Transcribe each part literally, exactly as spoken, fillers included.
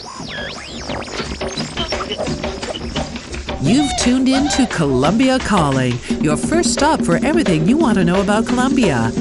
You've tuned in to Colombia Calling, your first stop for everything you want to know about Colombia.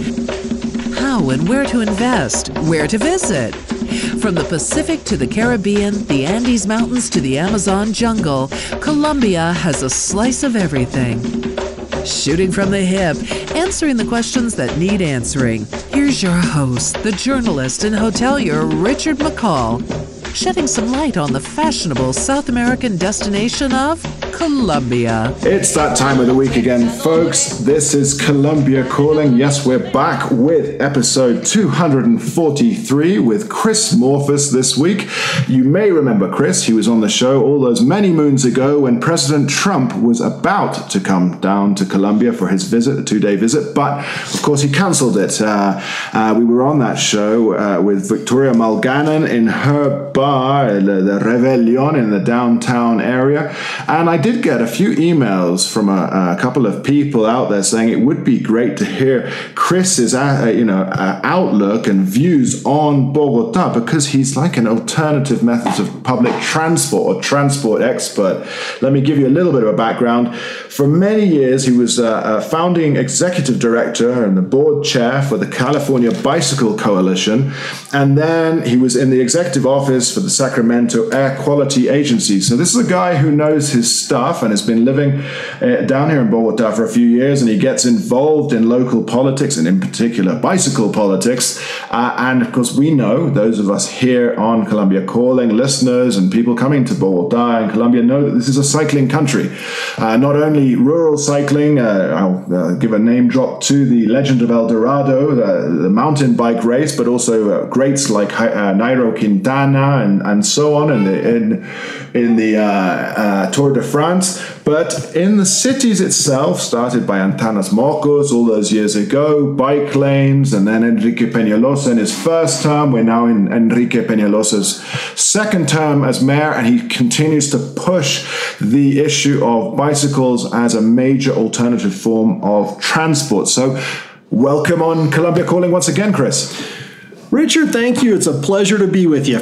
How and where to invest, where to visit. From the Pacific to the Caribbean, the Andes Mountains to the Amazon jungle, Colombia has a slice of everything. Shooting from the hip, answering the questions that need answering. Here's your host, the journalist and hotelier Richard McCall, shedding some light on the fashionable South American destination of Colombia. It's that time of the week again, folks. This is Colombia Calling. Yes, we're back with episode two hundred forty-three with Chris Morphus this week. You may remember Chris. He was on the show all those many moons ago when President Trump was about to come down to Colombia for his visit, a two-day visit, but of course he cancelled it. Uh, uh, we were on that show uh, with Victoria Malganon in her bar, the, the Rebellion in the downtown area, and I did get a few emails from a, a couple of people out there saying it would be great to hear Chris's uh, you know uh, outlook and views on Bogota, because he's like an alternative method of public transport or transport expert. Let me give you a little bit of a background. For many years, he was a, a founding executive director and the board chair for the California Bicycle Coalition, and then he was in the executive office for the Sacramento Air Quality Agency. So this is a guy who knows his stuff and has been living uh, down here in Bogota for a few years, and he gets involved in local politics and in particular bicycle politics. Uh, and of course, we know, those of us here on Colombia Calling, listeners and people coming to Bogota and Colombia know that this is a cycling country. Uh, not only rural cycling, uh, I'll uh, give a name drop to the Legend of El Dorado, the, the mountain bike race, but also uh, greats like uh, Nairo Quintana and, and so on in the, in, in the uh, uh, Tour de France. But in the cities itself, started by Antanas Mocos all those years ago, bike lanes, and then Enrique Peñalosa in his first term. We're now in Enrique Peñalosa's second term as mayor, and he continues to push the issue of bicycles as a major alternative form of transport. So welcome on Colombia Calling once again, Chris. Richard, thank you. It's a pleasure to be with you.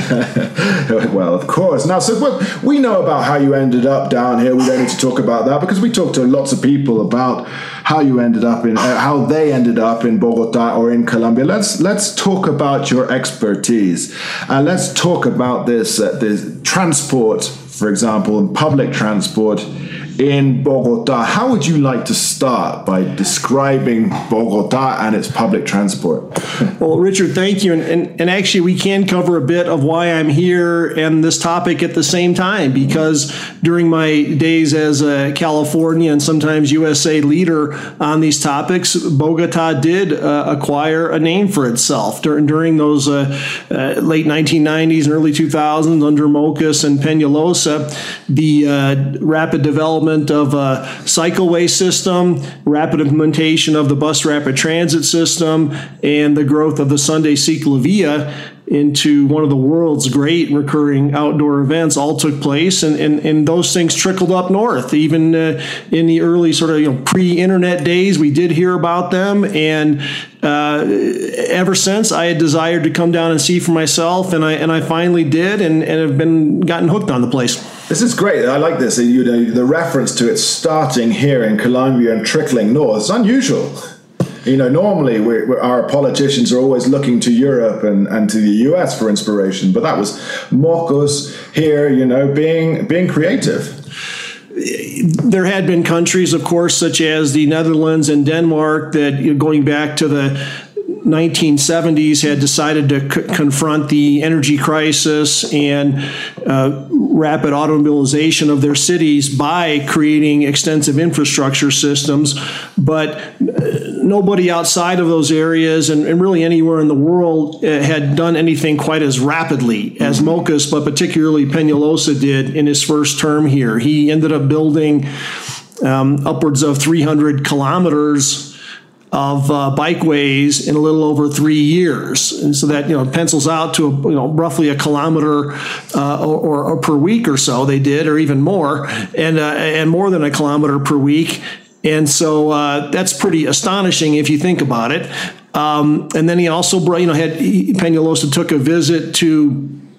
Well, of course. Now, so well, we know about how you ended up down here. We don't need to talk about that because we talked to lots of people about how you ended up in, uh, how they ended up in Bogota or in Colombia. Let's let's talk about your expertise, and uh, let's talk about this uh, this transport, for example, and public transport in Bogota. How would you like to start by describing Bogota and its public transport? Well, Richard, thank you. And, and, and actually, we can cover a bit of why I'm here and this topic at the same time, because during my days as a California and sometimes U S A leader on these topics, Bogota did uh, acquire a name for itself during, during those uh, uh, late nineteen nineties and early two thousands under Mocos and Peñalosa. The uh, rapid development of a cycleway system, rapid implementation of the bus rapid transit system, and the growth of the Sunday Ciclovia into one of the world's great recurring outdoor events all took place, and, and, and those things trickled up north. Even uh, in the early sort of you know pre-internet days, we did hear about them, and uh, ever since I had desired to come down and see for myself, and I and I finally did, and, and have been gotten hooked on the place. This is great. I like this. You know, the reference to it starting here in Colombia and trickling north. It's unusual. You know, normally we're, we're, our politicians are always looking to Europe and, and to the U S for inspiration, but that was Mocos here, you know, being being creative. There had been countries, of course, such as the Netherlands and Denmark that, you know, going back to the nineteen seventies, had decided to c- confront the energy crisis and uh, rapid automobilization of their cities by creating extensive infrastructure systems. But uh, nobody outside of those areas and, and really anywhere in the world uh, had done anything quite as rapidly as Mocos, but particularly Peñalosa did in his first term here. He ended up building um, upwards of three hundred kilometers of uh, bikeways in a little over three years, and so that you know pencils out to a, you know roughly a kilometer uh, or, or per week or so. They did, or even more, and uh, and more than a kilometer per week. And so uh, that's pretty astonishing if you think about it. Um, and then he also brought, you know, had Peñalosa took a visit to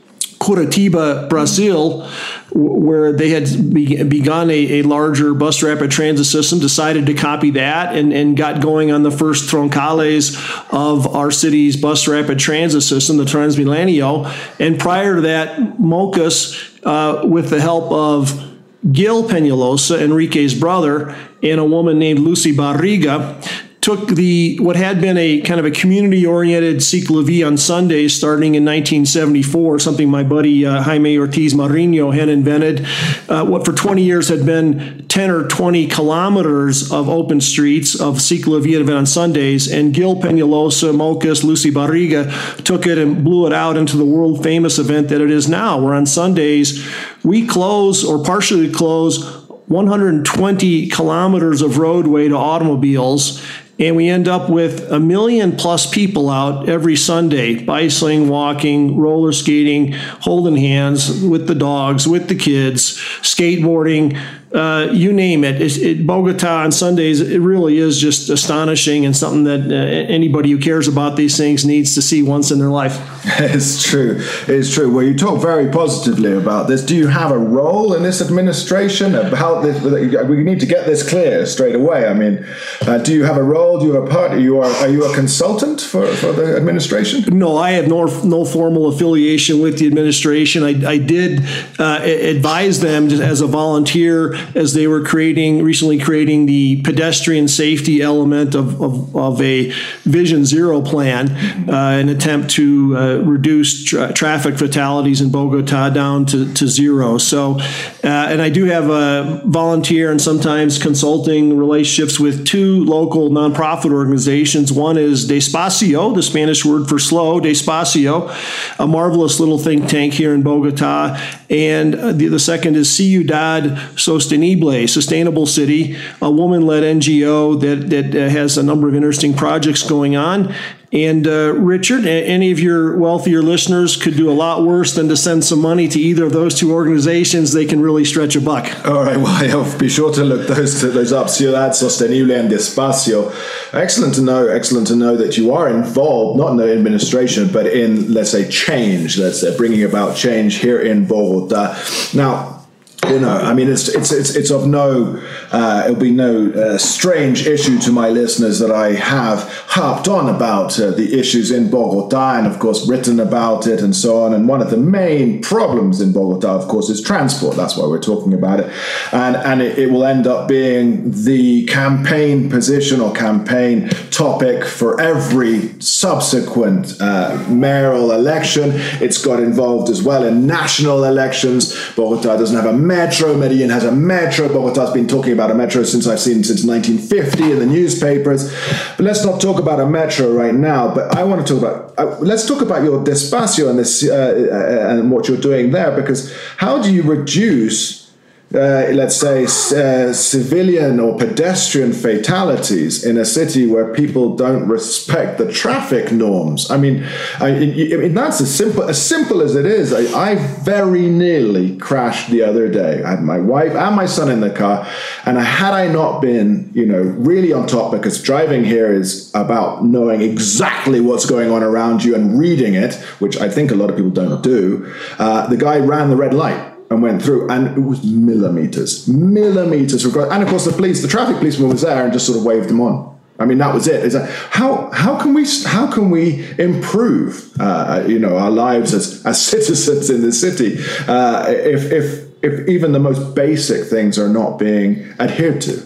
Curitiba, Brazil, where they had begun a, a larger bus rapid transit system, decided to copy that and, and got going on the first troncales of our city's bus rapid transit system, the Transmilenio. And prior to that, MOCUS, uh, with the help of Gil Peñalosa, Enrique's brother, and a woman named Lucy Barriga, took the what had been a kind of a community-oriented ciclovia on Sundays starting in nineteen seventy-four, something my buddy uh, Jaime Ortiz Marino had invented, uh, what for twenty years had been ten or twenty kilometers of open streets of ciclovia event on Sundays, and Gil Peñalosa, MOCUS, Lucy Barriga took it and blew it out into the world-famous event that it is now, where on Sundays we close or partially close one hundred twenty kilometers of roadway to automobiles, and we end up with a million plus people out every Sunday, bicycling, walking, roller skating, holding hands with the dogs, with the kids, skateboarding, uh, you name it. It, it. Bogota on Sundays, it really is just astonishing and something that uh, anybody who cares about these things needs to see once in their life. It's true. It's true. Well, you talk very positively about this. Do you have a role in this administration? About this, we need to get this clear straight away. I mean, uh, do you have a role? Do you have a part? Are you, are, are you a consultant for, for the administration? No, I have no, no formal affiliation with the administration. I, I did uh, advise them as a volunteer as they were creating, recently creating the pedestrian safety element of, of, of a Vision Zero plan, uh, an attempt to uh, reduce tra- traffic fatalities in Bogota down to, to zero. So, uh, and I do have a volunteer and sometimes consulting relationships with two local nonprofit organizations. One is Despacio, the Spanish word for slow, Despacio, a marvelous little think tank here in Bogota. And the, the second is Ciudad Sostenible, Sustainable City, a woman-led N G O that, that has a number of interesting projects going on. And uh, Richard, any of your wealthier listeners could do a lot worse than to send some money to either of those two organizations. They can really stretch a buck. All right, well, I'll be sure to look those those up. Ciudad Sostenible and Despacio. Excellent to know. Excellent to know that you are involved, not in the administration, but in, let's say, change. Let's say bringing about change here in Bogota. Now, you know, I mean, it's it's it's it's of no, uh, it'll be no uh, strange issue to my listeners that I have harped on about uh, the issues in Bogota and, of course, written about it and so on. And one of the main problems in Bogota, of course, is transport. That's why we're talking about it. And and it, it will end up being the campaign position or campaign topic for every subsequent uh, mayoral election. It's got involved as well in national elections. Bogota doesn't have a metro. Medellin has a metro. Bogota's been talking about a metro since I've seen since nineteen fifty in the newspapers. But let's not talk about a metro right now. But I want to talk about, uh, let's talk about your Despacio and this uh, uh, and what you're doing there, because how do you reduce Uh, let's say, uh, civilian or pedestrian fatalities in a city where people don't respect the traffic norms? I mean, I, I mean that's as simple as simple as it is. I, I very nearly crashed the other day. I had my wife and my son in the car, and had I not been, you know, really on top, because driving here is about knowing exactly what's going on around you and reading it, which I think a lot of people don't do. Uh, the guy ran the red light and went through, and it was millimeters, millimeters. And of course, the police, the traffic policeman was there and just sort of waved him on. I mean, that was it. It's like, how how can we how can we improve, uh, you know, our lives as as citizens in the city uh, if if if even the most basic things are not being adhered to?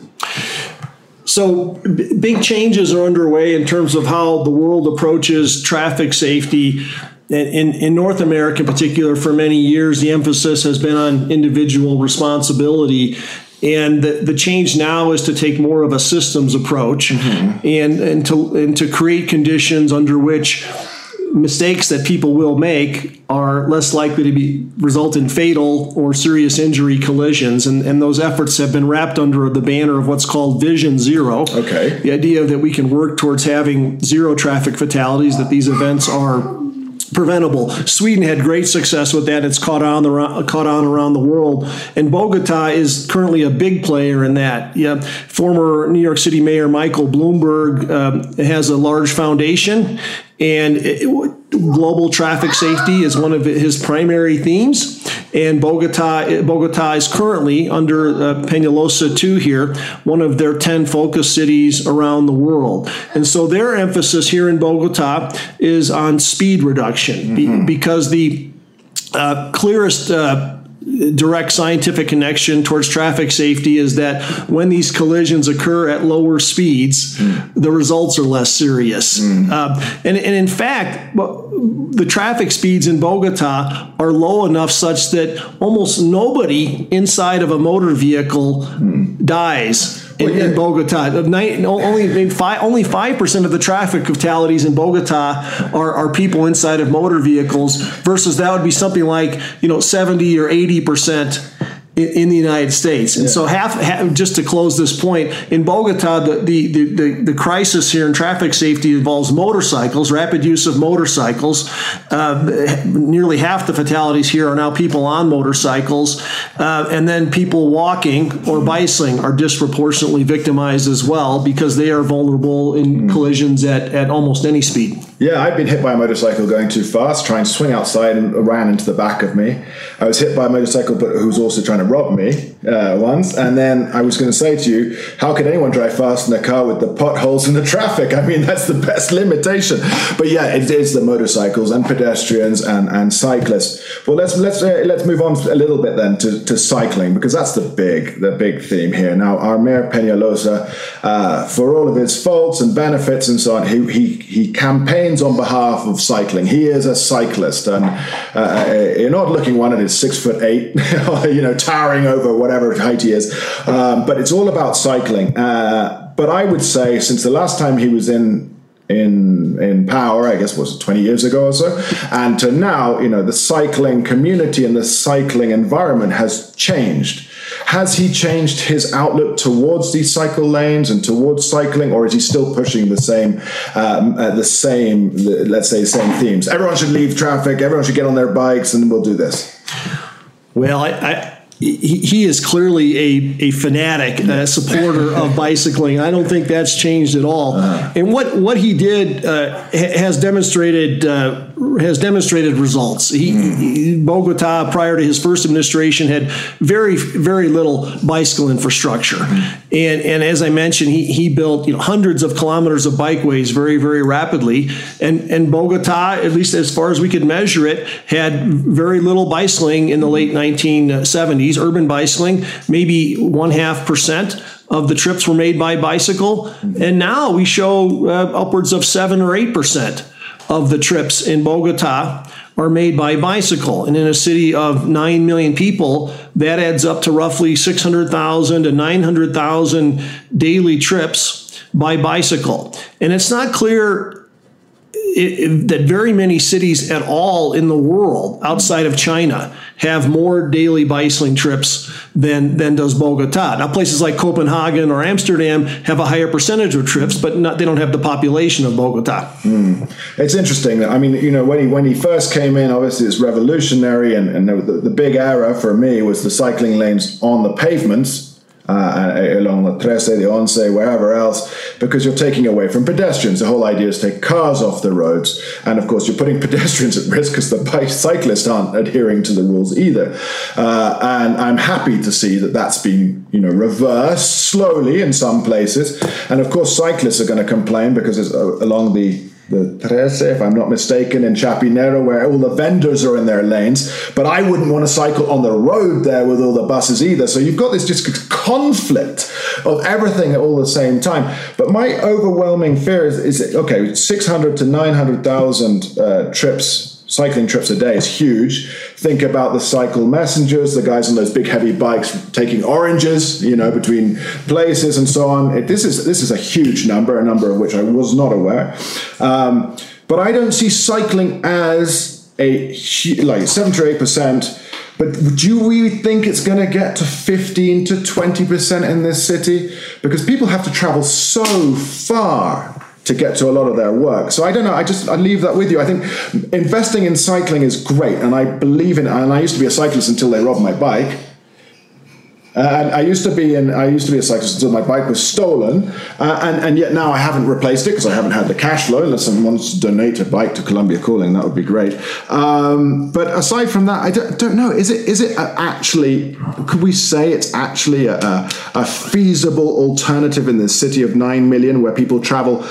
So b- big changes are underway in terms of how the world approaches traffic safety. In, in North America in particular, for many years, the emphasis has been on individual responsibility. And the, the change now is to take more of a systems approach, mm-hmm. and, and, to, and to create conditions under which mistakes that people will make are less likely to be result in fatal or serious injury collisions. And, and those efforts have been wrapped under the banner of what's called Vision Zero. Okay. The idea that we can work towards having zero traffic fatalities, that these events are preventable. Sweden had great success with that. It's caught on the caught on around the world, and Bogota is currently a big player in that. Yeah, former New York City Mayor Michael Bloomberg um, has a large foundation, And it, global traffic safety is one of his primary themes. And Bogota, Bogota is currently, under uh, Peñalosa two here, one of their ten focus cities around the world. And so their emphasis here in Bogota is on speed reduction, mm-hmm. be, because the uh, clearest uh, direct scientific connection towards traffic safety is that when these collisions occur at lower speeds, mm. the results are less serious. Mm. Uh, and, and in fact, the traffic speeds in Bogota are low enough such that almost nobody inside of a motor vehicle mm. dies. In, well, yeah. in Bogota, only five only five percent of the traffic fatalities in Bogota are, are people inside of motor vehicles, versus that would be something like you know seventy or eighty percent in the United States. And yeah. so half, half, just to close this point, in Bogota, the, the, the, the, the crisis here in traffic safety involves motorcycles, rapid use of motorcycles. Uh, nearly half the fatalities here are now people on motorcycles. Uh, and then people walking or bicycling are disproportionately victimized as well, because they are vulnerable in collisions at, at almost any speed. Yeah, I've been hit by a motorcycle going too fast, trying to swing outside, and ran into the back of me. I was hit by a motorcycle but who was also trying to rob me uh, once. And then I was going to say to you, how could anyone drive fast in a car with the potholes and the traffic? I mean, that's the best limitation. But yeah, it is the motorcycles and pedestrians and, and cyclists. Well, let's let's uh, let's move on a little bit then to, to cycling, because that's the big the big theme here. Now, our Mayor Peñalosa, uh, for all of his faults and benefits and so on, he he, he campaigns on behalf of cycling. He is a cyclist, and uh, you're not looking one at his six foot eight, you know, towering over whatever height he is. Um, but it's all about cycling. Uh, but I would say, since the last time he was in in in power, I guess was it twenty years ago or so, and to now, you know, the cycling community and the cycling environment has changed. Has he changed his outlook towards these cycle lanes and towards cycling, or is he still pushing the same, um, uh, the same, the, let's say, same themes? Everyone should leave traffic. Everyone should get on their bikes, and we'll do this. Well, I. I He, he is clearly a, a fanatic uh, supporter of bicycling. I don't think that's changed at all. Uh-huh. And what, what he did uh, has demonstrated uh, has demonstrated results. He, he, Bogota, prior to his first administration, had very very little bicycle infrastructure. Mm-hmm. And and as I mentioned, he he built you know hundreds of kilometers of bikeways very very rapidly. And and Bogota, at least as far as we could measure it, had very little bicycling in the late nineteen seventies. Urban bicycling, maybe one half percent of the trips were made by bicycle. And now we show uh, upwards of seven or eight percent of the trips in Bogota are made by bicycle. And in a city of nine million people, that adds up to roughly six hundred thousand to nine hundred thousand daily trips by bicycle. And it's not clear It, it, that very many cities at all in the world outside of China have more daily bicycling trips than than does Bogota. Now, places like Copenhagen or Amsterdam have a higher percentage of trips, but not, they don't have the population of Bogota. Mm. It's interesting. I mean, you know, when he when he first came in, obviously it's revolutionary, and, and the, the big error for me was the cycling lanes on the pavements. Uh, along the Trece, the Once, wherever else, because you're taking away from pedestrians. The whole idea is to take cars off the roads. And of course, you're putting pedestrians at risk because the cyclists aren't adhering to the rules either. Uh, and I'm happy to see that that's been, you know, reversed slowly in some places. And of course, cyclists are going to complain because it's uh, along the the Trece, if I'm not mistaken, in Chapinero, where all the vendors are in their lanes. But I wouldn't want to cycle on the road there with all the buses either. So you've got this just conflict of everything at all the same time. But my overwhelming fear is, is okay, six hundred to nine hundred thousand uh, trips, cycling trips a day is huge. Think about the cycle messengers, the guys on those big heavy bikes taking oranges, you know, between places and so on. It, this is this is a huge number, a number of which I was not aware. Um, but I don't see cycling as a like seven to eight percent. But do we think it's going to get to fifteen to twenty percent in this city? Because people have to travel so far to get to a lot of their work. So I don't know, I just, I leave that with you. I think investing in cycling is great, and I believe in it, and I used to be a cyclist until they robbed my bike. Uh, and I used to be in, I used to be a cyclist until my bike was stolen, uh, and, and yet now I haven't replaced it because I haven't had the cash flow. Unless someone wants to donate a bike to Columbia Calling, that would be great. Um, but aside from that, I don't, don't know. Is it is it actually? Could we say it's actually a, a, a feasible alternative in this city of nine million, where people travel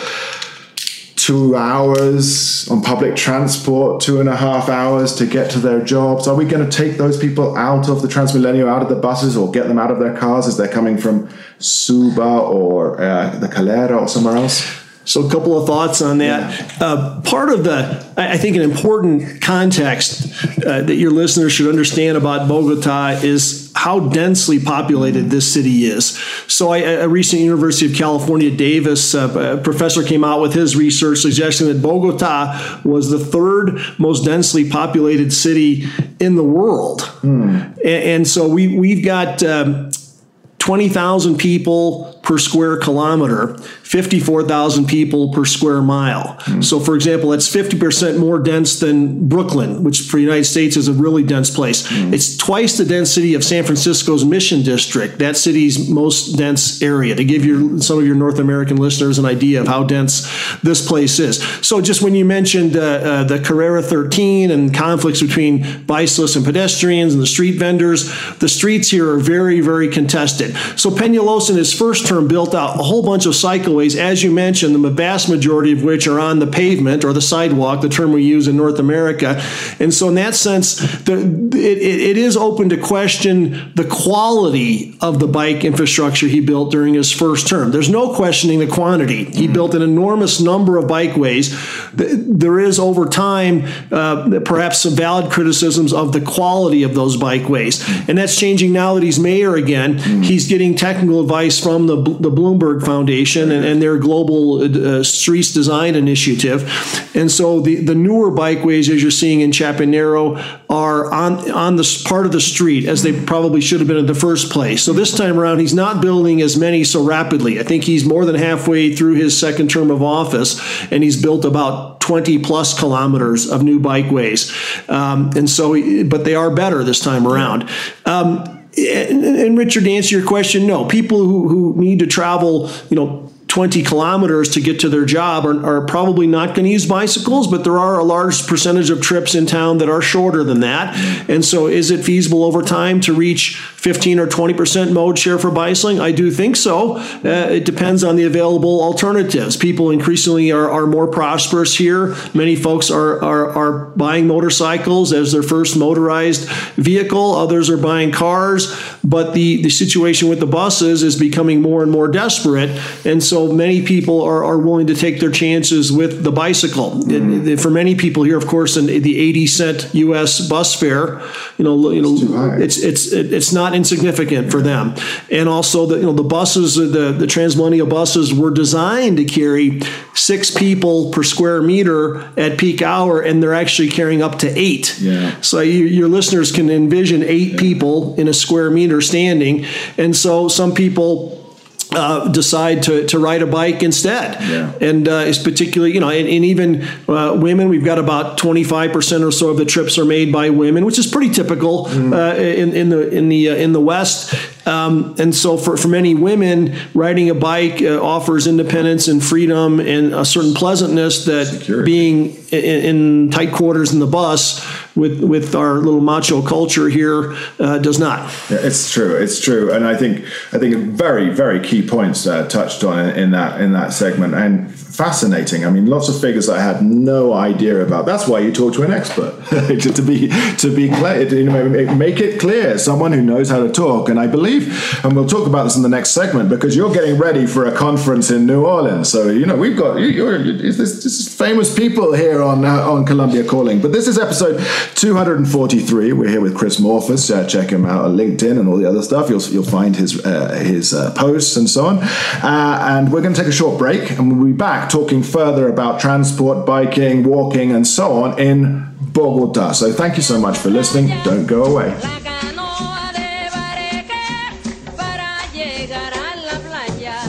two hours on public transport, two and a half hours to get to their jobs? Are we going to take those people out of the Transmilenio, out of the buses, or get them out of their cars as they're coming from Suba or uh, the Calera or somewhere else? So a couple of thoughts on that. Yeah. Uh, part of the, I think an important context uh, that your listeners should understand about Bogota is how densely populated this city is. So I, a recent University of California, Davis uh, professor came out with his research suggesting that Bogota was the third most densely populated city in the world. Mm. And, and so we, we've got um, twenty thousand people per square kilometer, fifty-four thousand people per square mile. Mm. So, for example, that's fifty percent more dense than Brooklyn, which for the United States is a really dense place. Mm. It's twice the density of San Francisco's Mission District, that city's most dense area, to give your, some of your North American listeners an idea of how dense this place is. So just when you mentioned uh, uh, the Carrera thirteen and conflicts between bicyclists and pedestrians and the street vendors, the streets here are very, very contested. So Peñalosa in his first term built out a whole bunch of cycleways, as you mentioned, the vast majority of which are on the pavement or the sidewalk, the term we use in North America. And so in that sense, the, it, it is open to question the quality of the bike infrastructure he built during his first term. There's no questioning the quantity. He mm-hmm. built an enormous number of bikeways. There is, over time, uh, perhaps some valid criticisms of the quality of those bikeways. Mm-hmm. And that's changing now that he's mayor again. Mm-hmm. He's getting technical advice from the, the Bloomberg Foundation and, and their global uh, streets design initiative. And so the, the newer bikeways, as you're seeing in Chapinero, are on, on the part of the street as they probably should have been in the first place. So this time around, he's not building as many so rapidly. I think he's more than halfway through his second term of office, and he's built about twenty plus kilometers of new bikeways. Um, and so, but they are better this time around. Um, And, and Richard, to answer your question, no. People who, who need to travel, you know, twenty kilometers to get to their job are, are probably not going to use bicycles, but there are a large percentage of trips in town that are shorter than that. And so is it feasible over time to reach fifteen or twenty percent mode share for bicycling? I do think so. Uh, it depends on the available alternatives. People increasingly are, are more prosperous here. Many folks are, are, are buying motorcycles as their first motorized vehicle. Others are buying cars. But the, the situation with the buses is becoming more and more desperate. And so many people are, are willing to take their chances with the bicycle. Mm-hmm. It, for many people here, of course, in the eighty cent U S bus fare, you know, you know, it's it's it's not insignificant for them. And also, the you know the buses, the the Transmilenio buses were designed to carry six people per square meter at peak hour, and they're actually carrying up to eight. Yeah. So you, your listeners can envision eight yeah. people in a square meter standing, and so some people Uh, decide to, to ride a bike instead. Yeah. And uh, it's particularly, you know, and, and even uh, women, we've got about twenty-five percent or so of the trips are made by women, which is pretty typical mm. uh, in, in the in the uh, in the West. Um, and so for, for many women, riding a bike uh, offers independence and freedom and a certain pleasantness that Security. being in, in tight quarters in the bus with with our little macho culture here uh, does not. Yeah, it's true. It's true. And I think I think very, very key points uh, touched on in, in that in that segment. And fascinating. I mean, lots of figures I had no idea about. That's why you talk to an expert to be to be clear, to, you know, make it clear. Someone who knows how to talk. And I believe, and we'll talk about this in the next segment, because you're getting ready for a conference in New Orleans. So you know we've got you're, you're this, this is famous people here on uh, on Columbia Calling. But this is episode two hundred forty-three. We're here with Chris Morfus. Uh, check him out on LinkedIn and all the other stuff. You'll you'll find his uh, his uh, posts and so on. Uh, and we're going to take a short break, and we'll be back talking further about transport, biking, walking, and so on in Bogota. So thank you so much for listening. Don't go away. Para llegar a la playa.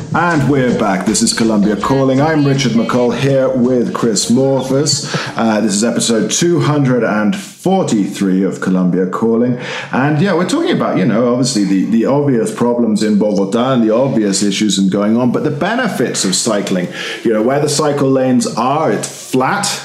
And we're back. This is Columbia Calling. I'm Richard McCall here with Chris Morphus. Uh, this is episode two hundred forty-three of Columbia Calling. And yeah, we're talking about, you know, obviously the, the obvious problems in Bogota and the obvious issues and going on, but the benefits of cycling. You know, where the cycle lanes are, it's flat.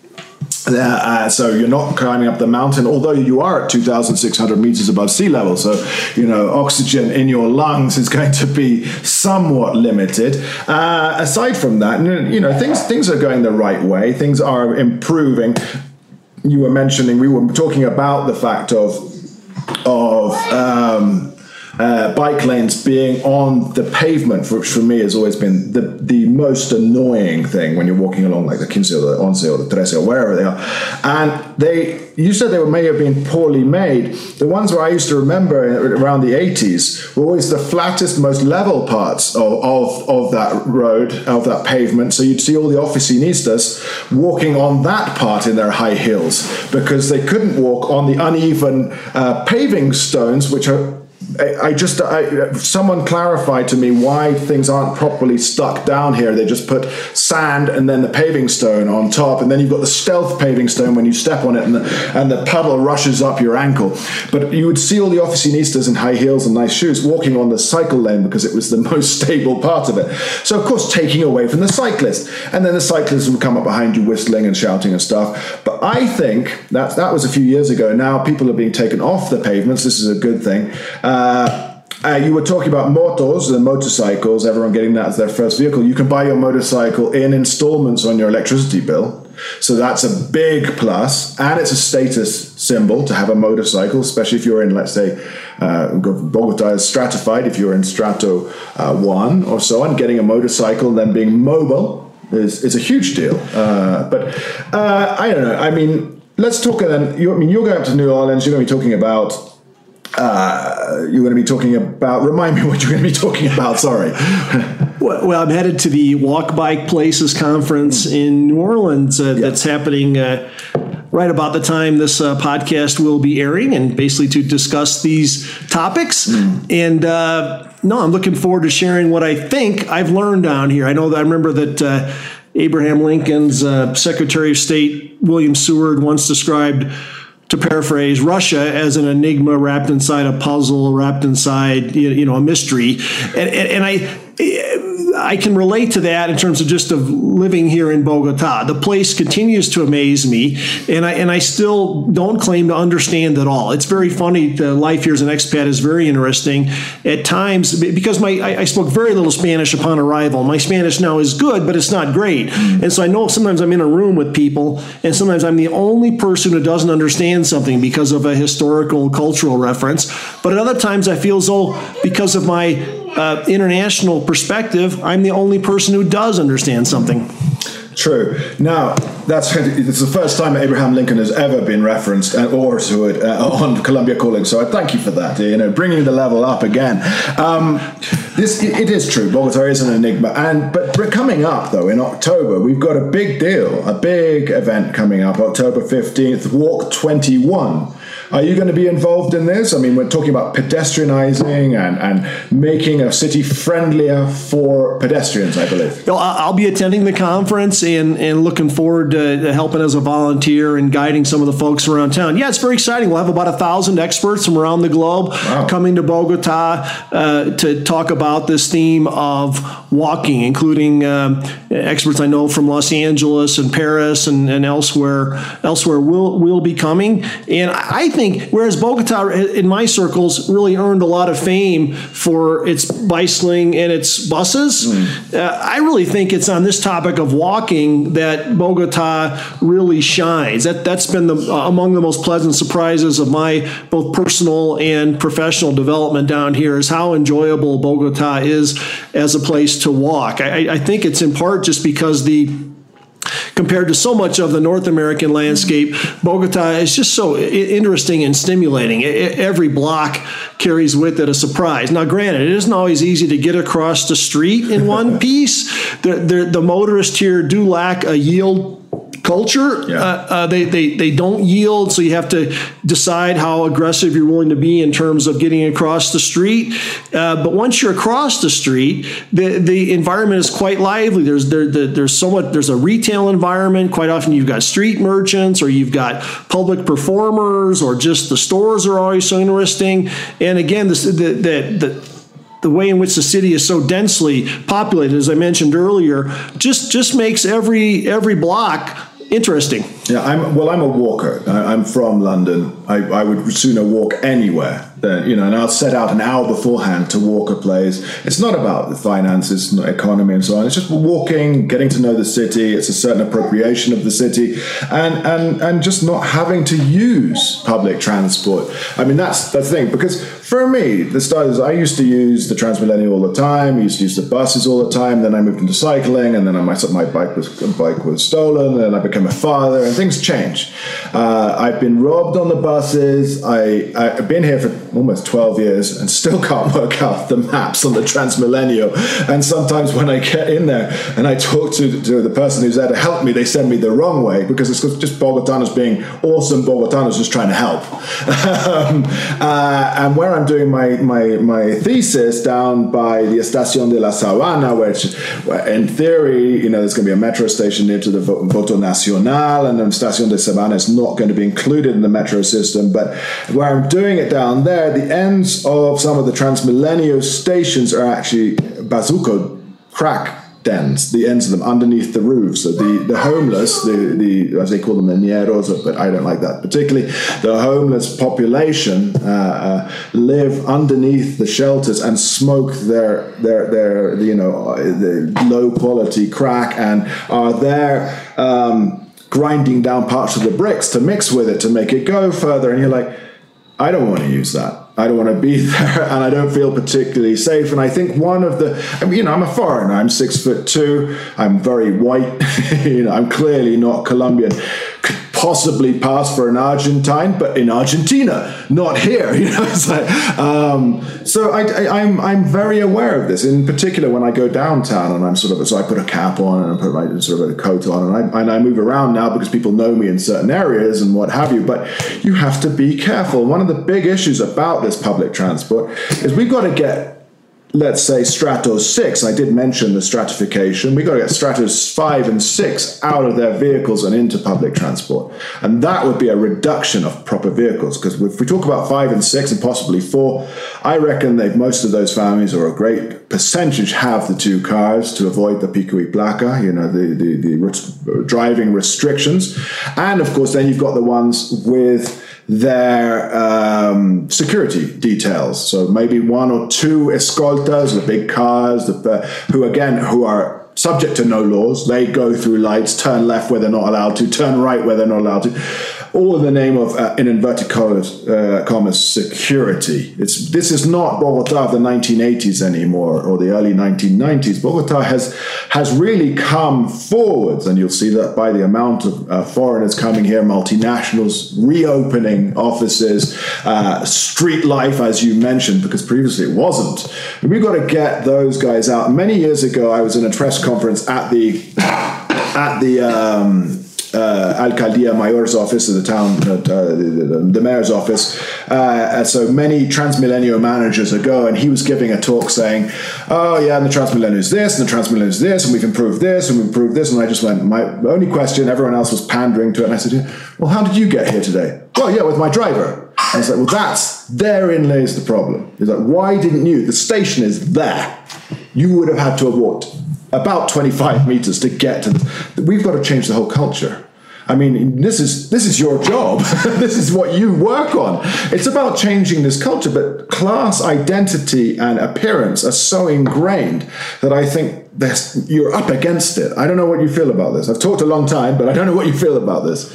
Uh, so you're not climbing up the mountain, although you are at two thousand six hundred meters above sea level. So, you know, oxygen in your lungs is going to be somewhat limited. Uh, aside from that, you know, things things are going the right way. Things are improving. You were mentioning, we were talking about the fact of of um, uh, bike lanes being on the pavement, which for me has always been the, the most annoying thing when you're walking along, like the quince or the once or the trece or wherever they are. And they, you said they were, may have been poorly made. The ones where I used to remember around the eighties were always the flattest, most level parts of, of, of that road, of that pavement. So you'd see all the oficinistas walking on that part in their high heels because they couldn't walk on the uneven uh, paving stones, which are I just, I, someone clarified to me why things aren't properly stuck down here. They just put sand and then the paving stone on top, and then you've got the stealth paving stone when you step on it, and the, and the puddle rushes up your ankle. But you would see all the oficinistas in high heels and nice shoes walking on the cycle lane because it was the most stable part of it. So, of course, taking away from the cyclist. And then the cyclist would come up behind you whistling and shouting and stuff. But I think that, that was a few years ago. Now people are being taken off the pavements. This is a good thing. Uh, Uh, uh, you were talking about motos and motorcycles, everyone getting that as their first vehicle. You can buy your motorcycle in installments on your electricity bill. So that's a big plus. And it's a status symbol to have a motorcycle, especially if you're in, let's say, uh, Bogota is stratified. If you're in Strato uh, one or so on, getting a motorcycle and then being mobile is, is a huge deal. Uh, but uh, I don't know. I mean, let's talk then. You, I mean, you're going up to New Orleans. You're going to be talking about Uh, you're going to be talking about, remind me what you're going to be talking about, sorry. well, well, I'm headed to the Walk Bike Places Conference in New Orleans uh, yeah. that's happening uh, right about the time this uh, podcast will be airing, and basically to discuss these topics. Mm. And uh, no, I'm looking forward to sharing what I think I've learned down here. I know that I remember that uh, Abraham Lincoln's uh, Secretary of State, William Seward, once described, to paraphrase, Russia as an enigma wrapped inside a puzzle, wrapped inside, you know, a mystery. And, and, and I I can relate to that in terms of just of living here in Bogota. The place continues to amaze me, and I and I still don't claim to understand it all. It's very funny. The life here as an expat is very interesting at times because my I, I spoke very little Spanish upon arrival. My Spanish now is good, but it's not great. And so I know sometimes I'm in a room with people, and sometimes I'm the only person who doesn't understand something because of a historical, cultural reference. But at other times I feel as though because of my uh, international perspective, I'm the only person who does understand something. True. Now, that's it's the first time Abraham Lincoln has ever been referenced or to it uh, on Columbia Calling. So I thank you for that. You know, bringing the level up again. Um, this it is true. Bogota is an enigma, and but coming up though in October, we've got a big deal, a big event coming up, October fifteenth, Walk twenty-one. Are you going to be involved in this? I mean, we're talking about pedestrianizing and, and making a city friendlier for pedestrians, I believe. I'll be attending the conference and, and looking forward to helping as a volunteer and guiding some of the folks around town. Yeah, it's very exciting. We'll have about a thousand experts from around the globe wow. coming to Bogota uh, to talk about this theme of walking, including um, experts I know from Los Angeles and Paris and, and elsewhere. Elsewhere will will be coming, and I think. Whereas Bogota, in my circles, really earned a lot of fame for its bicycling and its buses, mm. uh, I really think it's on this topic of walking that Bogota really shines. That, that's been the, uh, among the most pleasant surprises of my both personal and professional development down here is how enjoyable Bogota is as a place to walk. I, I think it's in part just because the compared to so much of the North American landscape, Bogota is just so interesting and stimulating. Every block carries with it a surprise. Now, granted, it isn't always easy to get across the street in one piece. The, the, the motorists here do lack a yield culture. Yeah. Uh, uh, they, they, they don't yield, so you have to decide how aggressive you're willing to be in terms of getting across the street. Uh, but once you're across the street, the, the environment is quite lively. There's there, the, there's so much, there's a retail environment. Quite often you've got street merchants, or you've got public performers, or just the stores are always so interesting. And again, this, the, the, the the way in which the city is so densely populated, as I mentioned earlier, just just makes every every block interesting. Yeah, I'm well. I'm a walker. I, I'm from London. I, I would sooner walk anywhere than, you know, and I'll set out an hour beforehand to walk a place. It's not about the finances, not economy, and so on. It's just walking, getting to know the city. It's a certain appropriation of the city, and and and just not having to use public transport. I mean, that's the thing, because for me, the start is I used to use the Transmillennial all the time. I used to use the buses all the time. Then I moved into cycling, and then I, my my bike was bike was stolen, and I became a father. And things change. Uh, I've been robbed on the buses. I, I've been here for almost twelve years and still can't work out the maps on the Transmillennial. And sometimes when I get in there and I talk to, to the person who's there to help me, they send me the wrong way, because it's just Bogotanos being awesome Bogotanos just trying to help. um, uh, and where I'm doing my, my, my thesis down by the Estación de la Sabana, which where in theory, you know, there's going to be a metro station near to the Voto Nacional, and the Estación de Sabana is not going to be included in the metro system. But where I'm doing it down there, the ends of some of the Transmilenio stations are actually bazuco crack dens, the ends of them underneath the roofs. So the, the homeless, the, the as they call them, the ñeros, but I don't like that particularly, the homeless population uh, uh, live underneath the shelters and smoke their, their, their you know, the low quality crack, and are there um, grinding down parts of the bricks to mix with it to make it go further. And you're like, I don't want to use that. I don't want to be there, and I don't feel particularly safe. And I think one of the, I mean, you know, I'm a foreigner. I'm six foot two. I'm very white. you know, I'm clearly not Colombian. Could possibly pass for an Argentine, but in Argentina, not here. You know, it's like, um, so I, I, I'm I'm very aware of this. In particular, when I go downtown, and I'm sort of so I put a cap on and I put my sort of a coat on, and I and I move around now because people know me in certain areas and what have you. But you have to be careful. One of the big issues about this public transport is we've got to get, let's say, strato six. I did mention the stratification. We've got to get stratos five and six out of their vehicles and into public transport. And that would be a reduction of proper vehicles. Because if we talk about five and six and possibly four, I reckon that most of those families, or a great percentage, have the two cars to avoid the pico y placa, you know, the, the, the driving restrictions. And of course, then you've got the ones with their um, security details. So maybe one or two escoltas, the big cars, the, uh, who again, who are subject to no laws. They go through lights, turn left where they're not allowed to, turn right where they're not allowed to, all in the name of, uh, in inverted commas, uh, commas, security. It's This is not Bogota of the nineteen eighties anymore, or the early nineteen nineties. Bogota has has really come forwards, and you'll see that by the amount of uh, foreigners coming here, multinationals reopening offices, uh, street life, as you mentioned, because previously it wasn't. And we've got to get those guys out. Many years ago, I was in a press conference at the at the um, uh, Alcaldía Mayor's office of the town, uh, the, the mayor's office. Uh, so many Transmilenio managers ago, and he was giving a talk saying, "Oh yeah, and the Transmilenio is this, and the Transmilenio is this, and we've improved this, and we've improved this." And I just went, my only question, everyone else was pandering to it, and I said, "Well, how did you get here today?" "Well, yeah, with my driver." I was like, well, that's, therein lays the problem. It's like, why didn't you? The station is there. You would have had to have walked about twenty-five meters to get to the, we've got to change the whole culture. I mean, this is this is your job. This is what you work on. It's about changing this culture, but class identity and appearance are so ingrained that I think this, you're up against it. I don't know what you feel about this. I've talked a long time, but I don't know what you feel about this.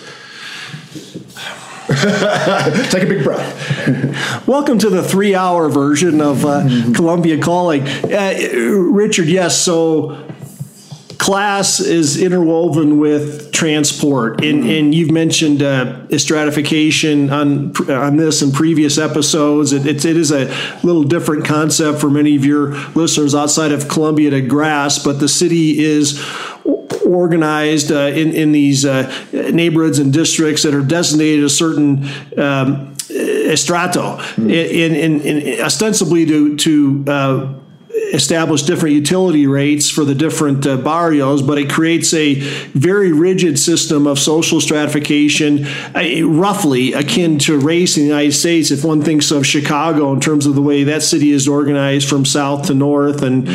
Take a big breath. Welcome to the three-hour version of uh, mm-hmm. Colombia Calling. Uh, Richard, yes, so class is interwoven with transport, and, mm-hmm. and you've mentioned uh, stratification on on this in previous episodes. It, it, it is a little different concept for many of your listeners outside of Colombia to grasp, but the city is organized uh, in, in these uh, neighborhoods and districts that are designated a certain um, estrato, mm. in, in, in ostensibly to, to uh, establish different utility rates for the different uh, barrios, but it creates a very rigid system of social stratification, uh, roughly akin to race in the United States, if one thinks of Chicago in terms of the way that city is organized from south to north, and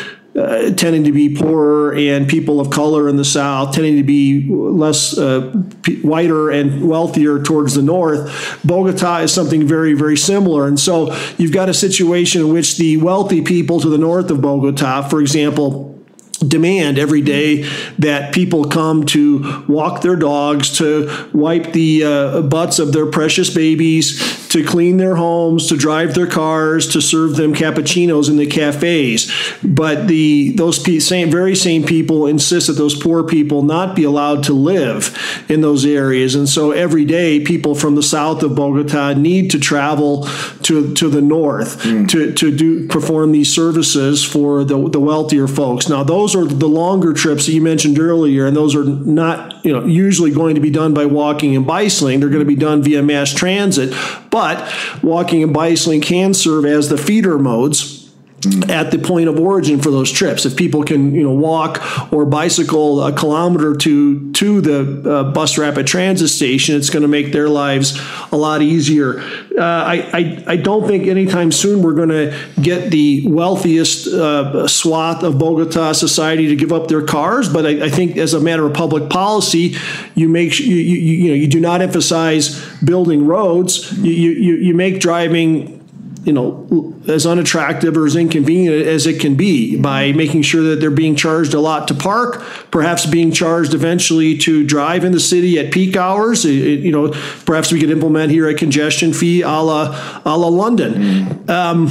Uh, tending to be poorer, and people of color in the South tending to be less uh, p- whiter and wealthier towards the north. Bogota is something very, very similar. And so you've got a situation in which the wealthy people to the north of Bogota, for example, demand every day that people come to walk their dogs, to wipe the uh, butts of their precious babies, to clean their homes, to drive their cars, to serve them cappuccinos in the cafes. But the those pe- same very same people insist that those poor people not be allowed to live in those areas. And so every day people from the south of Bogota need to travel to to the north mm. to, to do perform these services for the, the wealthier folks. Now those are the longer trips that you mentioned earlier, and those are not, you know, usually going to be done by walking and bicycling. They're going to be done via mass transit, but walking and bicycling can serve as the feeder modes at the point of origin for those trips. If people can, you know, walk or bicycle a kilometer to to the uh, bus rapid transit station, it's going to make their lives a lot easier. Uh, I, I I don't think anytime soon we're going to get the wealthiest uh, swath of Bogota society to give up their cars, but I, I think as a matter of public policy, you make you you, you know you do not emphasize building roads. You you you make driving, you know, as unattractive or as inconvenient as it can be by making sure that they're being charged a lot to park, perhaps being charged eventually to drive in the city at peak hours. It, it, you know, perhaps we could implement here a congestion fee a la, a la London. Um,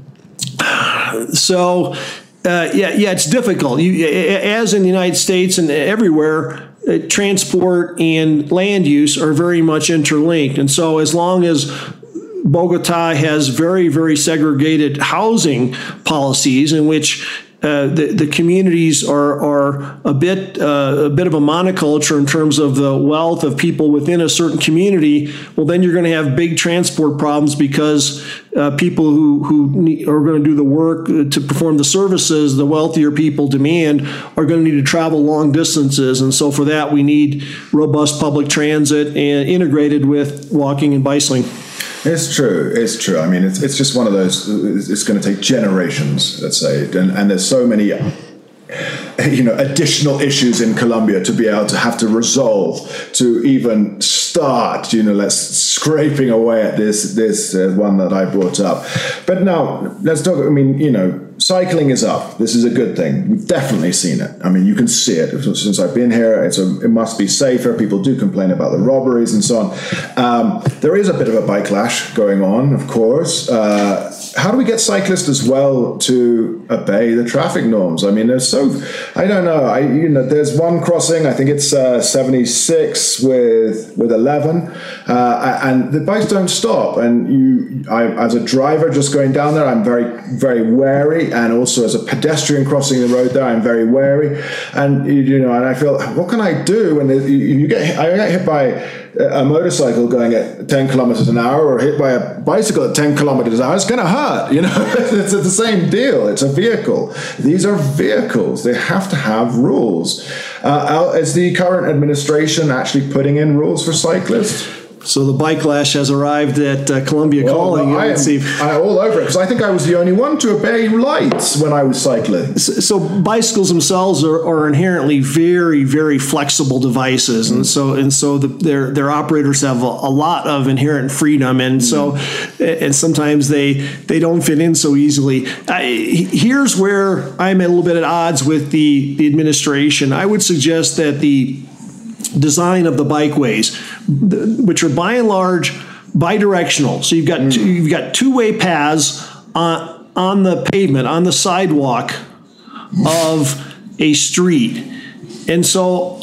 so, uh, yeah, yeah, it's difficult. You, as in the United States and everywhere, uh, transport and land use are very much interlinked. And so as long as Bogota has very, very segregated housing policies in which uh, the, the communities are, are a bit uh, a bit of a monoculture in terms of the wealth of people within a certain community. Well, then you're going to have big transport problems because uh, people who, who need, are going to do the work to perform the services the wealthier people demand are going to need to travel long distances. And so for that, we need robust public transit and integrated with walking and bicycling. It's true. It's true. I mean, it's it's just one of those. It's going to take generations, let's say, and and there's so many, you know, additional issues in Colombia to be able to have to resolve to even start, you know, let's scraping away at this this uh, one that I brought up. But now let's talk. I mean, you know, cycling is up. This is a good thing. We've definitely seen it. I mean, you can see it since I've been here. It's a, it must be safer. People do complain about the robberies and so on. Um, there is a bit of a bike lash going on, of course. Uh, how do we get cyclists as well to obey the traffic norms? I mean, there's so, I don't know. I you know, there's one crossing. I think it's uh, seventy-six with with eleven, uh, and the bikes don't stop. And you, I, as a driver, just going down there, I'm very very wary. And also as a pedestrian crossing the road there, I'm very wary. And, you know, and I feel, what can I do when you, you get, I get hit by a motorcycle going at ten kilometers an hour or hit by a bicycle at ten kilometers an hour? It's going to hurt, you know. It's the same deal. It's a vehicle. These are vehicles. They have to have rules. Uh, is the current administration actually putting in rules for cyclists? So the bike lash has arrived at uh, Columbia well, Calling. I am see. I, all over it, because I think I was the only one to obey lights when I was cycling. So, so bicycles themselves are, are inherently very, very flexible devices, mm. and so and so the, their their operators have a, a lot of inherent freedom, and mm. so and sometimes they they don't fit in so easily. I, here's where I'm a little bit at odds with the the administration. I would suggest that the design of the bikeways, which are by and large bidirectional. So you've got mm. two, you've got two-way paths on on the pavement, on the sidewalk of a street, and so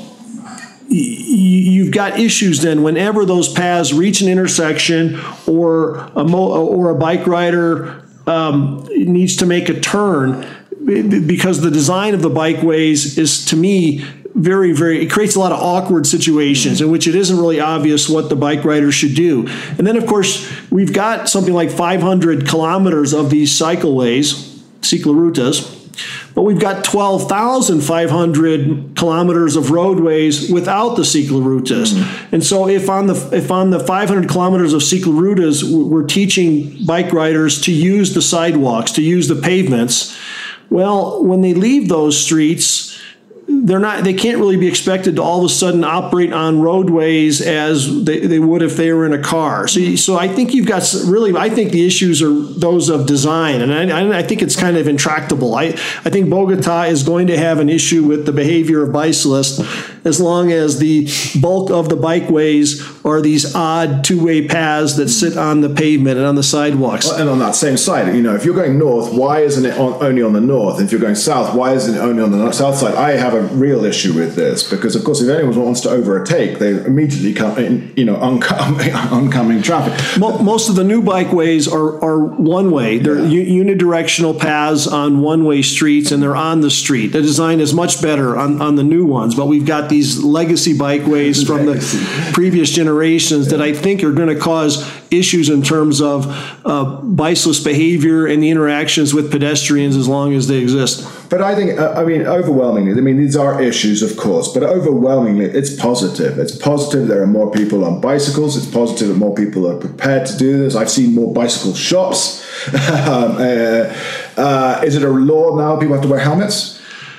you've got issues then whenever those paths reach an intersection or a mo- or a bike rider um, needs to make a turn, because the design of the bikeways is, to me, very, very, it creates a lot of awkward situations in which it isn't really obvious what the bike rider should do. And then, of course, we've got something like five hundred kilometers of these cycleways, ciclorutas, but we've got twelve thousand five hundred kilometers of roadways without the ciclorutas. Mm-hmm. And so if on the if on the five hundred kilometers of ciclorutas, we're teaching bike riders to use the sidewalks, to use the pavements, well, when they leave those streets, they're not, they can't really be expected to all of a sudden operate on roadways as they, they would if they were in a car. So, so I think you've got really, I think the issues are those of design, and I, I think it's kind of intractable. I, I think Bogota is going to have an issue with the behavior of bicyclists as long as the bulk of the bikeways are these odd two-way paths that sit on the pavement and on the sidewalks. And on that same side, you know, if you're going north, why isn't it on, only on the north? If you're going south, why isn't it only on the south side? I have a real issue with this because, of course, if anyone wants to overtake, they immediately come in, you know, oncoming, oncoming traffic. Most of the new bikeways are, are one-way. They're yeah. unidirectional paths on one-way streets, and they're on the street. The design is much better on, on the new ones, but we've got these legacy bikeways from legacy. the previous generations yeah. that I think are going to cause issues in terms of uh, bicyclist behavior and the interactions with pedestrians as long as they exist. But I think, uh, I mean, overwhelmingly, I mean, these are issues, of course, but overwhelmingly, it's positive. It's positive there are more people on bicycles. It's positive that more people are prepared to do this. I've seen more bicycle shops. um, uh, uh, is it a law now people have to wear helmets?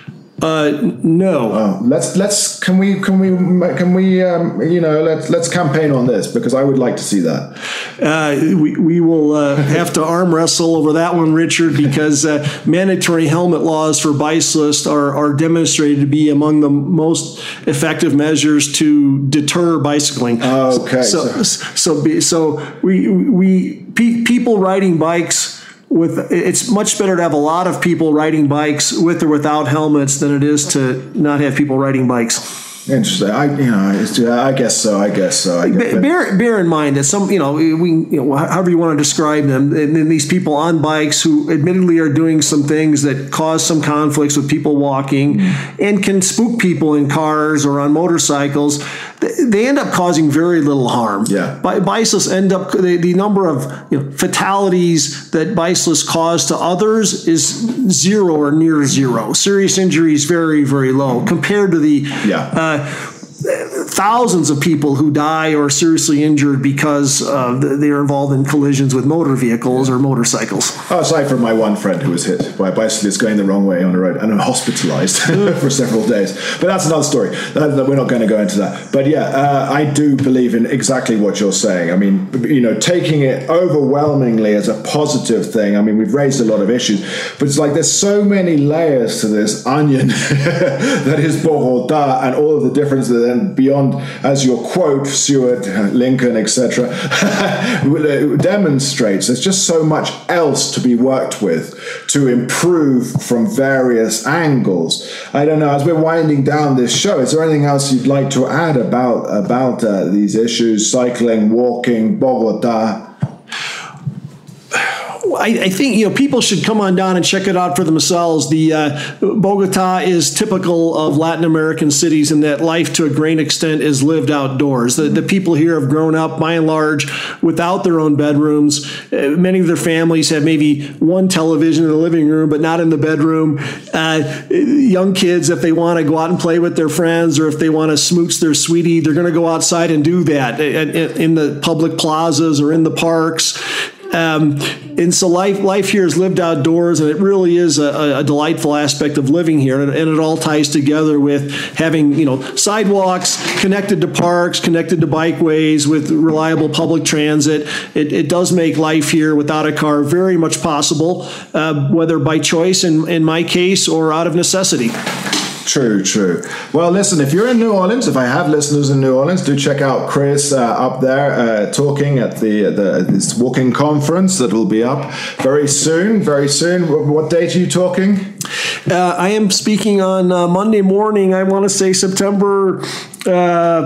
Uh, no. Oh, let's let's can we can we can we um, you know let's let's campaign on this because I would like to see that. Uh, we we will uh, have to arm wrestle over that one, Richard, because uh, mandatory helmet laws for bicyclists are are demonstrated to be among the most effective measures to deter bicycling. Okay. So so so, so we we pe- people riding bikes. With, it's much better to have a lot of people riding bikes with or without helmets than it is to not have people riding bikes. Interesting. I, you know, it's, I guess so. I guess so. I guess bear, bear in mind that some, you know, we, you know, however you want to describe them, and then these people on bikes who admittedly are doing some things that cause some conflicts with people walking mm. and can spook people in cars or on motorcycles, they end up causing very little harm. Yeah. Bicyclists end up, the, the number of you know, fatalities that bicyclists cause to others is zero or near zero. Serious injuries very, very low compared to the yeah. uh, thousands of people who die or are seriously injured because uh, they are involved in collisions with motor vehicles or motorcycles. Oh, aside from my one friend who was hit by a bicyclist going the wrong way on the road and hospitalized for several days. But that's another story. That, that we're not going to go into that. But yeah, uh, I do believe in exactly what you're saying. I mean, you know, taking it overwhelmingly as a positive thing. I mean, we've raised a lot of issues, but it's like there's so many layers to this onion that is Bogota and all of the differences that then beyond, as your quote, Stuart, Lincoln, et cetera, demonstrates. There's just so much else to be worked with to improve from various angles. I don't know. As we're winding down this show, is there anything else you'd like to add about about uh, these issues? Cycling, walking, Bogota. I, I think you know people should come on down and check it out for themselves. The uh, Bogota is typical of Latin American cities in that life, to a great extent, is lived outdoors. The, the people here have grown up, by and large, without their own bedrooms. Uh, many of their families have maybe one television in the living room, but not in the bedroom. Uh, young kids, if they want to go out and play with their friends, or if they want to smooch their sweetie, they're going to go outside and do that in, in the public plazas or in the parks. Um, and so life life here is lived outdoors, and it really is a, a delightful aspect of living here. And, and it all ties together with having, you know, sidewalks connected to parks, connected to bikeways, with reliable public transit. It, it does make life here without a car very much possible, uh, whether by choice, in, in my case, or out of necessity. True, true. Well, listen, if you're in New Orleans, if I have listeners in New Orleans, do check out Chris uh, up there uh, talking at the, the this walking conference that will be up very soon, very soon. What, what date are you talking? Uh, I am speaking on uh, Monday morning, I want to say September uh,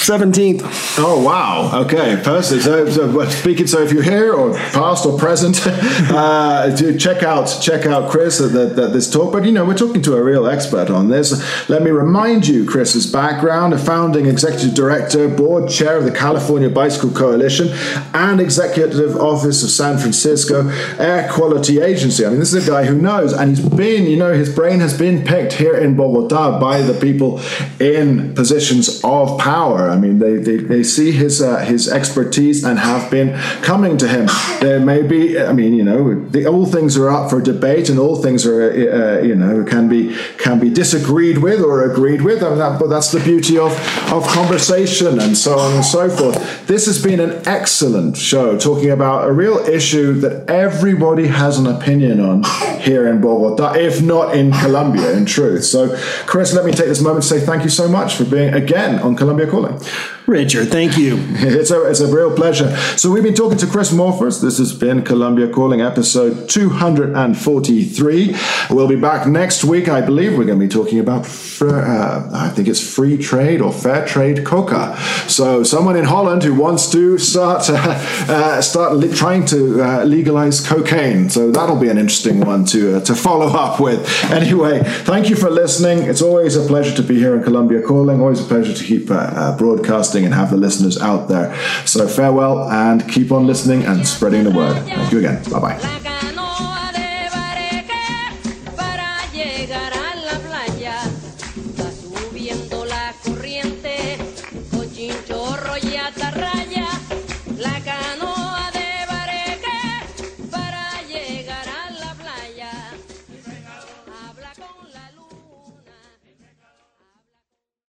seventeenth. Oh, wow. Okay. Personally, so, so speaking, so if you're here or past or present, uh, to check out check out Chris at, the, at this talk. But, you know, we're talking to a real expert on this. Let me remind you Chris's background: a founding executive director, board chair of the California Bicycle Coalition, and executive office of San Francisco Air Quality Agency. I mean, this is a guy who knows, and he's been, you know, his brain has been picked here in Bogota by the people in positions of power. I mean, they they, they see his uh, his expertise and have been coming to him. There may be, I mean, you know, the, all things are up for debate, and all things are, uh, you know, can be can be disagreed with or agreed with. I mean, that, but that's the beauty of of conversation and so on and so forth. This has been an excellent show, talking about a real issue that everybody has an opinion on here in Bogota, if not in Colombia, in truth. So, Chris, let me take this moment to say thank you so much for being again on Colombia Calling. Richard, thank you. It's a, it's a real pleasure. So we've been talking to Chris Morfus. This has been Colombia Calling, episode two hundred forty-three. We'll be back next week. I believe we're going to be talking about, uh, I think it's free trade or fair trade coca. So someone in Holland who wants to start uh, uh, start le- trying to uh, legalize cocaine. So that'll be an interesting one to uh, to follow up with. Anyway, thank you for listening. It's always a pleasure to be here in Colombia Calling. Always a pleasure to keep uh, uh, broadcasting and have the listeners out there. So farewell and keep on listening and spreading the word. Thank you again. Bye-bye.